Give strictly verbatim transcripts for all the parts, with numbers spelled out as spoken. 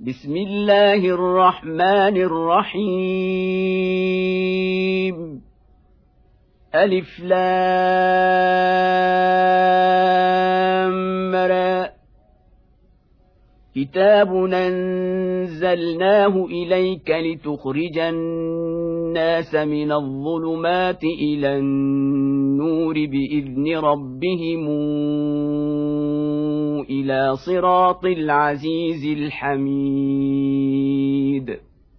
بسم الله الرحمن الرحيم ألف لام را كتاب أنزلناه إليك لتخرج الناس من الظلمات إلى النور بإذن ربهم إلى صراط العزيز الحميد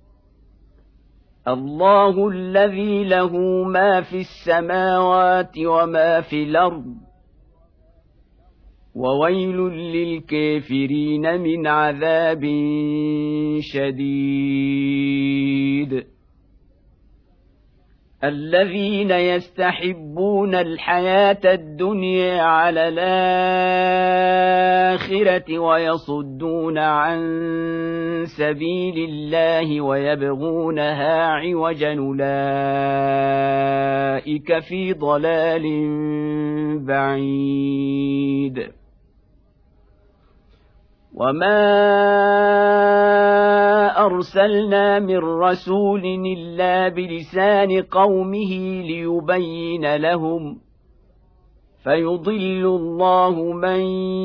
الله الذي له ما في السماوات وما في الأرض وويل للكافرين من عذاب شديد الذين يستحبون الحياة الدنيا على الآخرة ويصدون عن سبيل الله ويبغونها عوجا أولئك في ضلال بعيد وما أرسلنا من رسول إلا بلسان قومه ليبين لهم فيضل الله من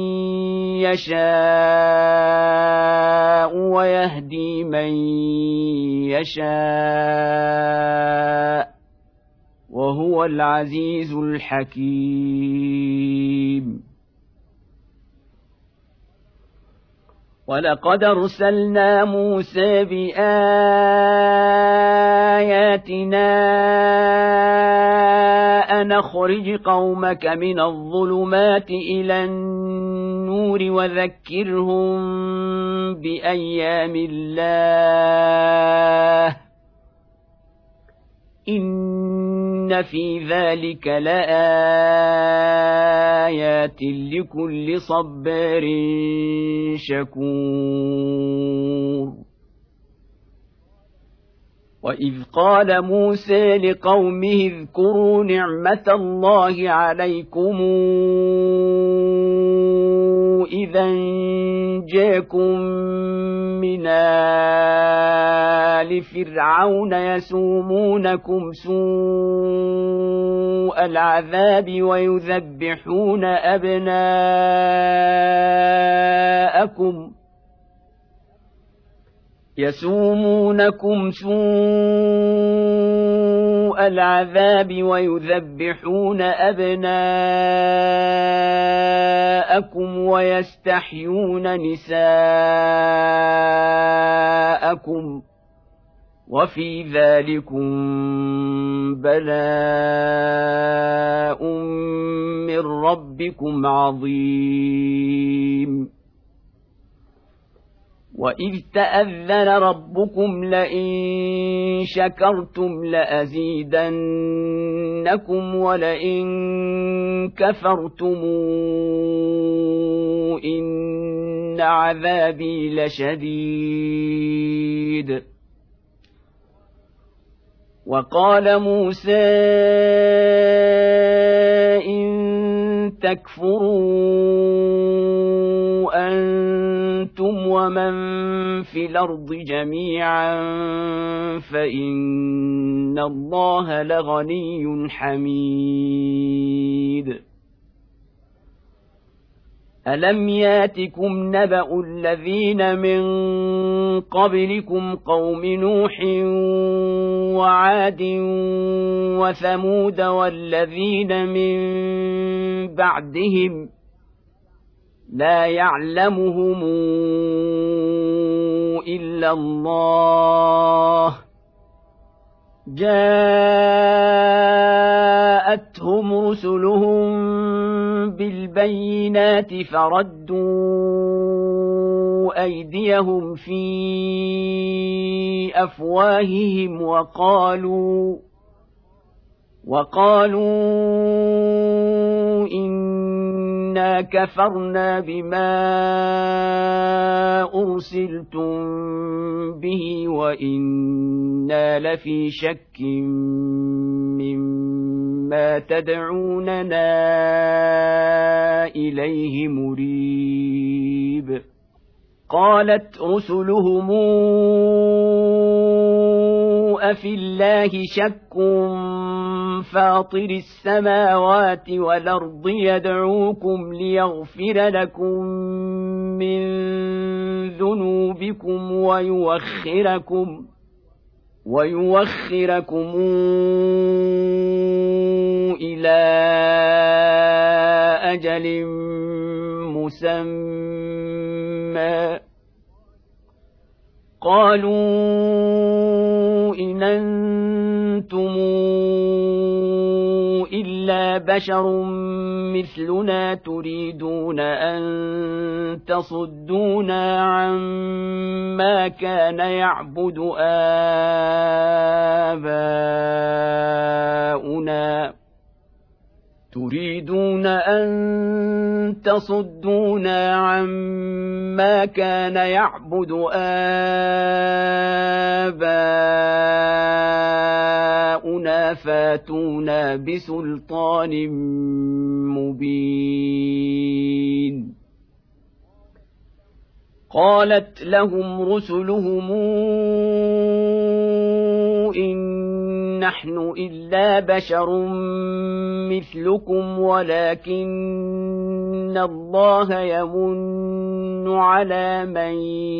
يشاء ويهدي من يشاء وهو العزيز الحكيم ولقد أرسلنا موسى بآياتنا أن أخرج قومك من الظلمات إلى النور وذكرهم بأيام الله إن في ذلك لآيات لكل صبار شكور وإذ قال موسى لقومه اذكروا نعمة الله عليكم إذا جاءكم من آل فرعون يسومونكم سوء العذاب ويذبحون أبناءكم يسومونكم سوء العذاب ويذبحون أبناءكم ويستحيون نساءكم وفي ذلكم بلاء من ربكم عظيم وإذ تأذن ربكم لئن شكرتم لأزيدنكم ولئن كفرتم إن عذابي لشديد وقال موسى إن تكفروا أنتم ومن في الأرض جميعا فإن الله لغني حميد ألم ياتكم نبأ الذين من قبلكم قوم نوح وعاد وثمود والذين من بعدهم لا يعلمهم إلا الله جاءتهم رسلهم بالبينات فردوا أيديهم في أفواههم وقالوا وقالوا إنا كفرنا بما أرسلتم به وإنا لفي شك مما تدعوننا إليه مريب قالت رسلهم أفي الله شك فاطر السماوات والأرض يدعوكم ليغفر لكم من ذنوبكم ويوخركم ويوخركم إلى أجل مسمى قالوا إن أنتم إلا بشر مثلنا تريدون أن تصدونا عما كان يعبد آباؤنا تريدون أن تصدونا عما كان يعبد آباؤنا فاتونا بسلطان مبين قالت لهم رسلهم إن نحن إلا بشر مثلكم ولكن الله يمن على من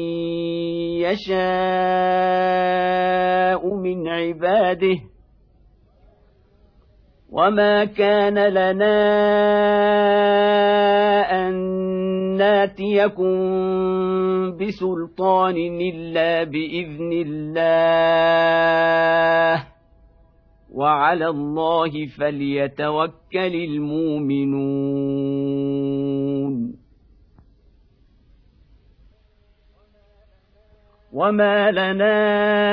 يشاء من عباده وما كان لنا أن ناتيكم بسلطان إلا بإذن الله وعلى الله فليتوكل المؤمنون وما لنا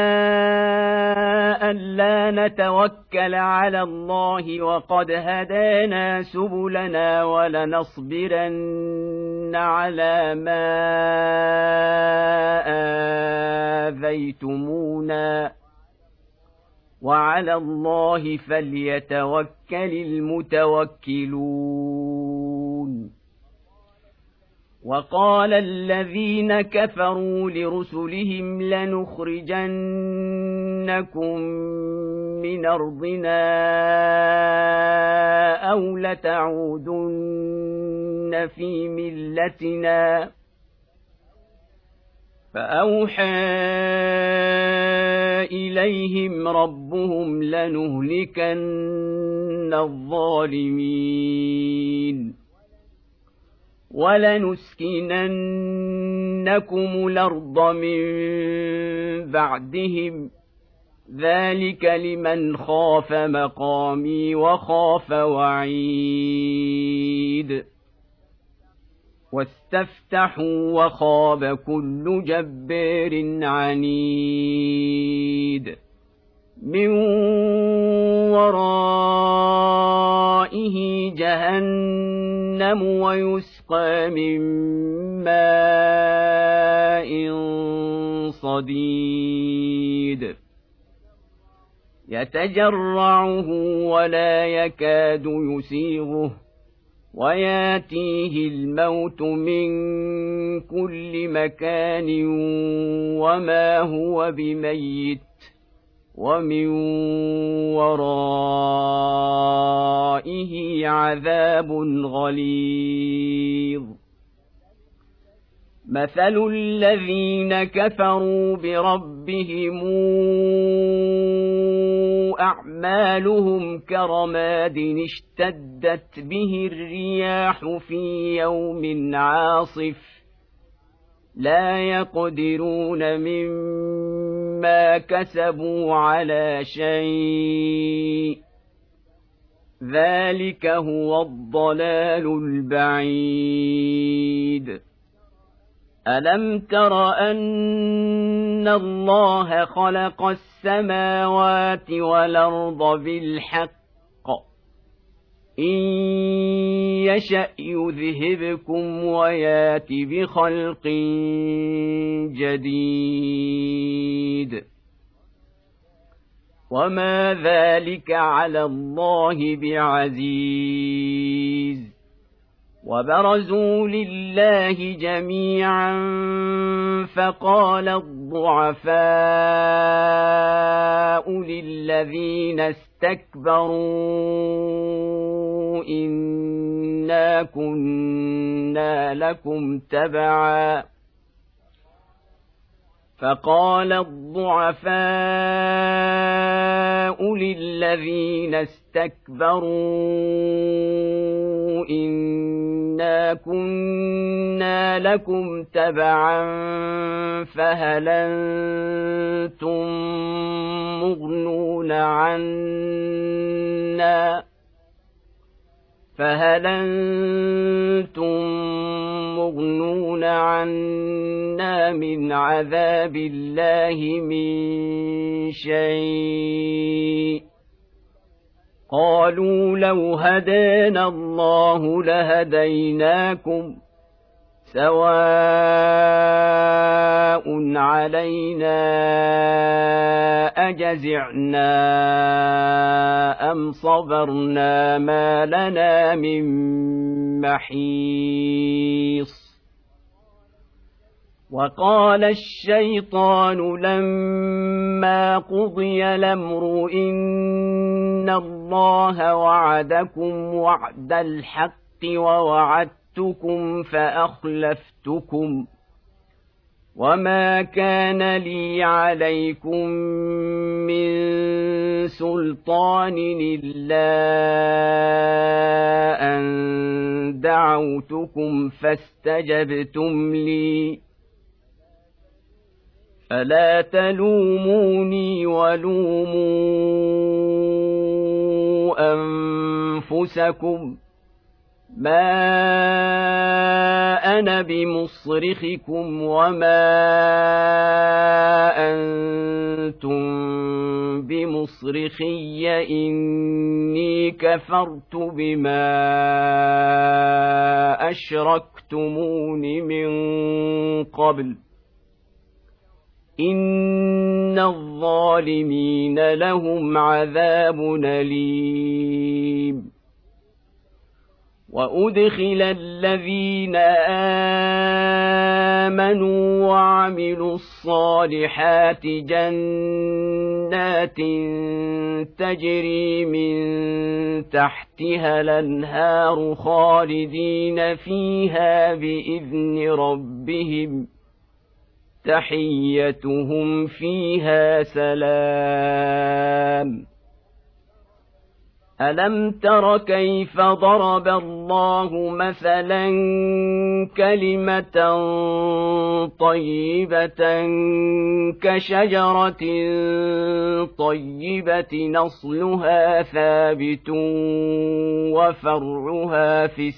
ألا نتوكل على الله وقد هدانا سبلنا ولنصبرن على ما آذيتمونا وعلى الله فليتوكل المتوكلون وقال الذين كفروا لرسلهم لنخرجنكم من أرضنا أو لتعودن في ملتنا فأوحى إليهم ربهم لنهلكن الظالمين ولنسكننكم الأرض من بعدهم ذلك لمن خاف مقامي وخاف وعيد واستفتحوا وخاب كل جبار عنيد من ورائه جهنم ويسقى من ماء صديد يتجرعه ولا يكاد يسيغه وياتيه الموت من كل مكان وما هو بميت ومن ورائه عذاب غليظ مثل الذين كفروا بربهم أعمالهم كرماد اشتدت به الرياح في يوم عاصف لا يقدرون مما كسبوا على شيء ذلك هو الضلال البعيد ألم تر أن الله خلق السماوات والأرض بالحق إن يشأ يذهبكم ويات بخلق جديد وما ذلك على الله بعزيز وبرزوا لله جميعا فقال الضعفاء للذين استكبروا إنا كنا لكم تبعا فقال الضعفاء للذين استكبروا إنا كنا لكم تبعا فهل أنتم مغنون عنا فهل أنتم مغنون عنا من عذاب الله من شيء قالوا لو هدانا الله لهديناكم سواء علينا أجزعنا أم صبرنا ما لنا من محيص وقال الشيطان لما قضي الأمر إن الله وعدكم وعد الحق ووعدتكم فأخلفتكم وما كان لي عليكم من سلطان إلا أن دعوتكم فاستجبتم لي فلا تلوموني ولوموا أنفسكم ما أنا بمصرخكم وما أنتم بمصرخي إني كفرت بما أشركتمون من قبل إن الظالمين لهم عذاب أليم وأدخل الذين آمنوا وعملوا الصالحات جنات تجري من تحتها الأنهار خالدين فيها بإذن ربهم تحيتهم فيها سلام ألم تر كيف ضرب الله مثلا كلمة طيبة كشجرة طيبة نصلها ثابت وفرعها في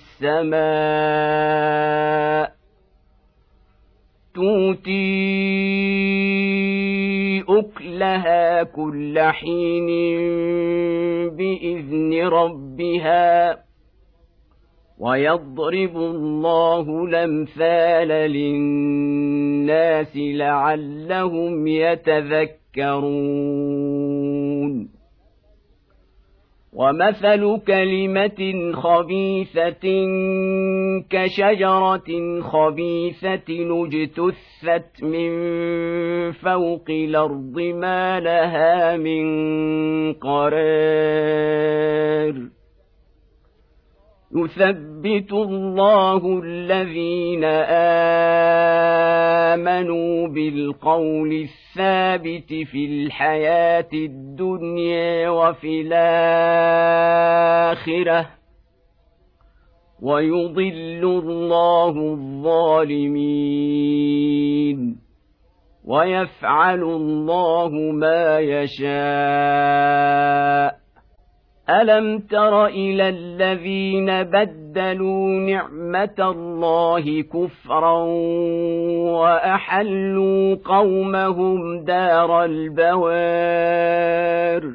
السماء تؤتي أكلها كل حين بإذن ربها ويضرب الله الأمثال للناس لعلهم يتذكرون ومثل كلمة خبيثة كشجرة خبيثة اجتثت من فوق الأرض ما لها من قرار يثبت الله الذين آمنوا بالقول الثابت في الحياة الدنيا وفي الآخرة ويضل الله الظالمين ويفعل الله ما يشاء ألم تر إلى الذين بدلوا نعمة الله كفرا وأحلوا قومهم دار البوار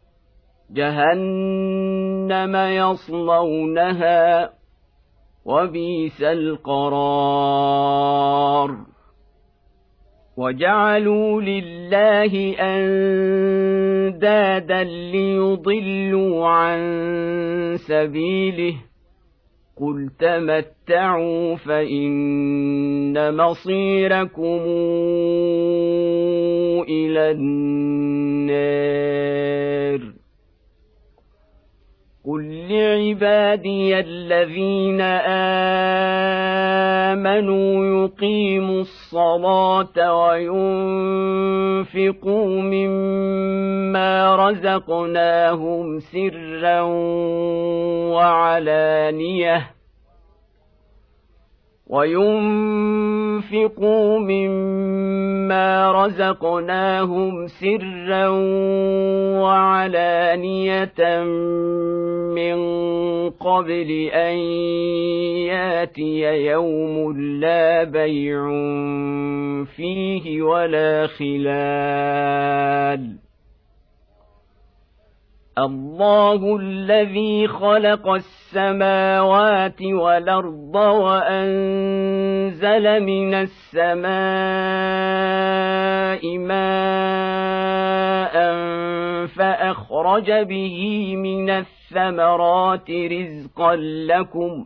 جهنم يصلونها وبئس القرار وجعلوا لله أندادا ليضلوا عن سبيله قل تمتعوا فإن مصيركم إلى النار قل لعبادي الذين آمنوا يقيموا الصلاة وينفقوا مما رزقناهم سرا وعلانية وينفقوا مما رزقناهم سرا وعلانية من قبل أن ياتي يوم لا بيع فيه ولا خلال الله الذي خلق السماوات والأرض وأنزل من السماء ماء فأخرج به من الثمرات رزقا لكم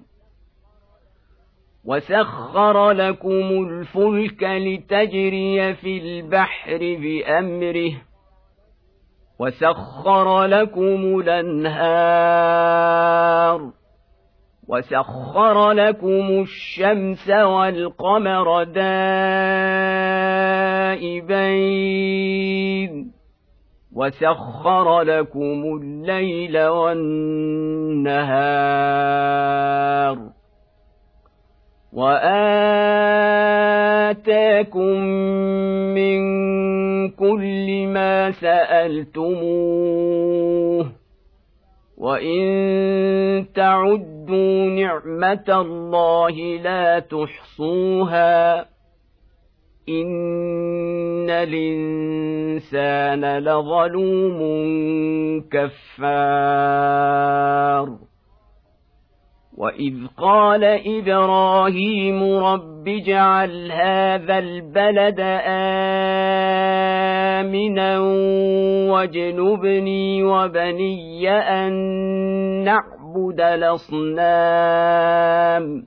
وسخر لكم الفلك لتجري في البحر بأمره وسخر لكم الأنهار وسخر لكم الشمس والقمر دائبين وسخر لكم الليل والنهار وآتاكم من كل ما سألتموه وإن تعدوا نعمة الله لا تحصوها إن الإنسان لظلوم كفار وإذ قال إبراهيم رب اجعل هذا البلد آمنا واجنبني وبني أن نعبد الأصنام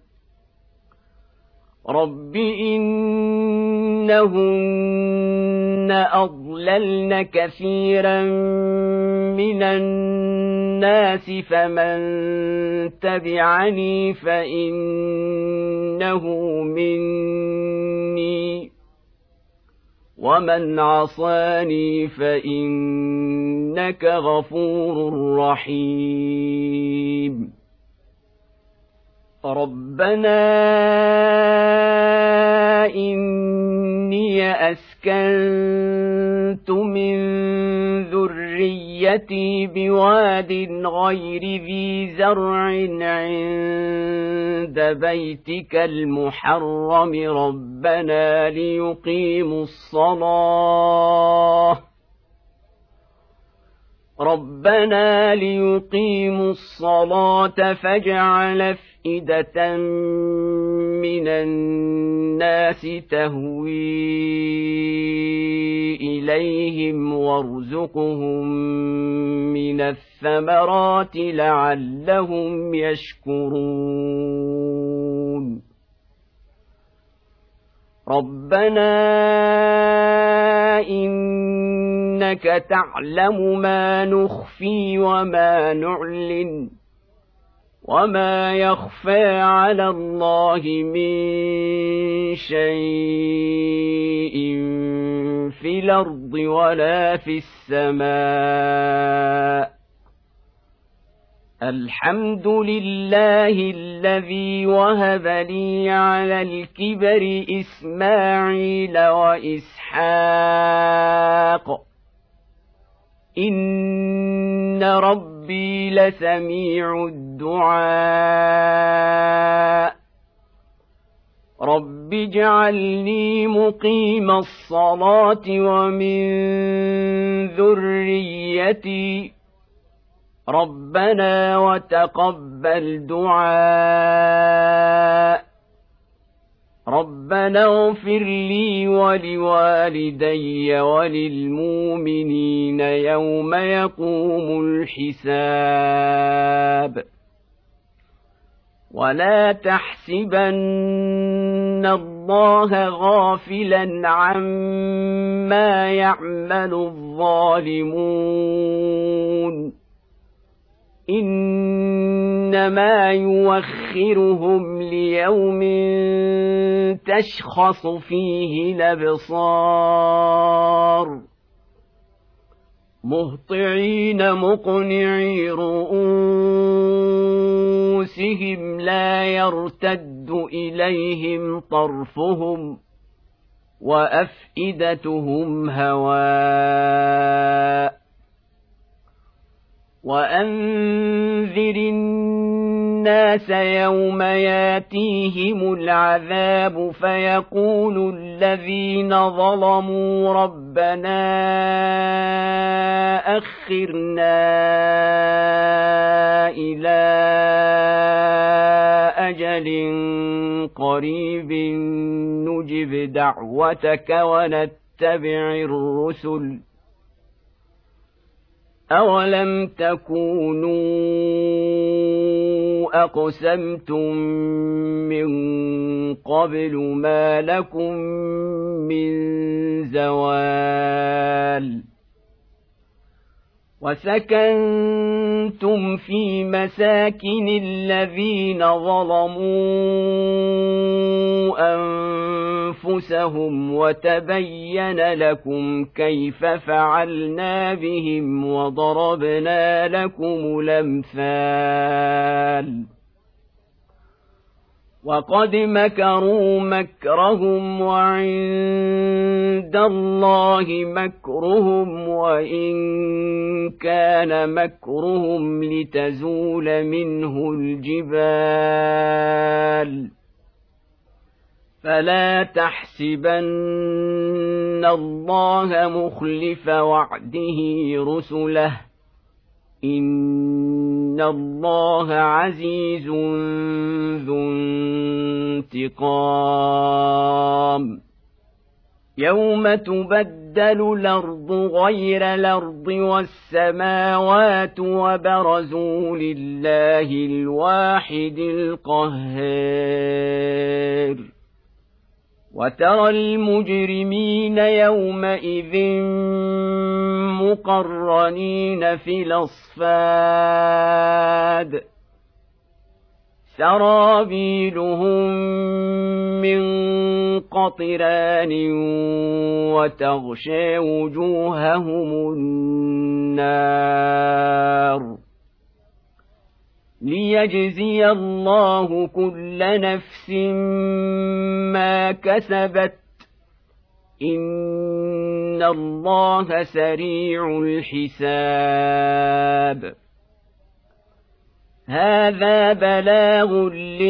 رب إنهن أضللن كثيرا من الناس فمن تبعني فإنه مني ومن عصاني فإنك غفور رحيم ربنا إني أسكنت من ذريتي بواد غير ذي زرع عند بيتك المحرم ربنا ليقيموا الصلاة ربنا ليقيموا الصلاة فاجعل أفئدة من الناس تهوي إليهم وارزقهم من الثمرات لعلهم يشكرون ربنا إنك تعلم ما نخفي وما نعلن وما يخفى على الله من شيء في الأرض ولا في السماء الحمد لله الذي وهب لي على الكبر إسماعيل وإسحاق إن ربي لسميع الدعاء رب اجعلني مقيم الصلاة ومن ذريتي ربنا وتقبل دعاء ربنا اغفر لي ولوالدي وللمؤمنين يوم يقوم الحساب ولا تحسبن الله غافلا عما يعمل الظالمون إنما يوخرهم ليوم تشخص فيه الأبصار مهطعين مقنعي رؤوسهم لا يرتد إليهم طرفهم وأفئدتهم هواء وأنذر الناس يوم ياتيهم العذاب فيقول الذين ظلموا ربنا أخرنا إلى أجل قريب نجب دعوتك ونتبع الرسل أولم تكونوا أقسمتم من قبل ما لكم من زوال وسكنتم في مساكن الذين ظلموا أنفسهم وتبين لكم كيف فعلنا بهم وضربنا لكم الأمثال وقد مكروا مكرهم وعند الله مكرهم وإن كان مكرهم لتزول منه الجبال فلا تحسبن الله مخلف وعده رسله إن الله عزيز ذو انتقام يوم تبدل الأرض غير الأرض والسماوات وبرزوا لله الواحد القهار وترى المجرمين يومئذ مقرنين في الأصفاد سرابيلهم من قطران وتغشى وجوههم النار ليجزي الله كل نفس ما كسبت إن الله سريع الحساب هذا بلاغ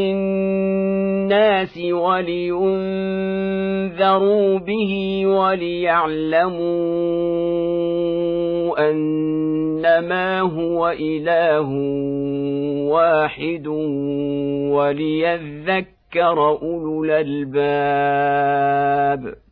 للناس ولينذروا به وليعلموا أنما هو إله واحد وليذكر أولو الألباب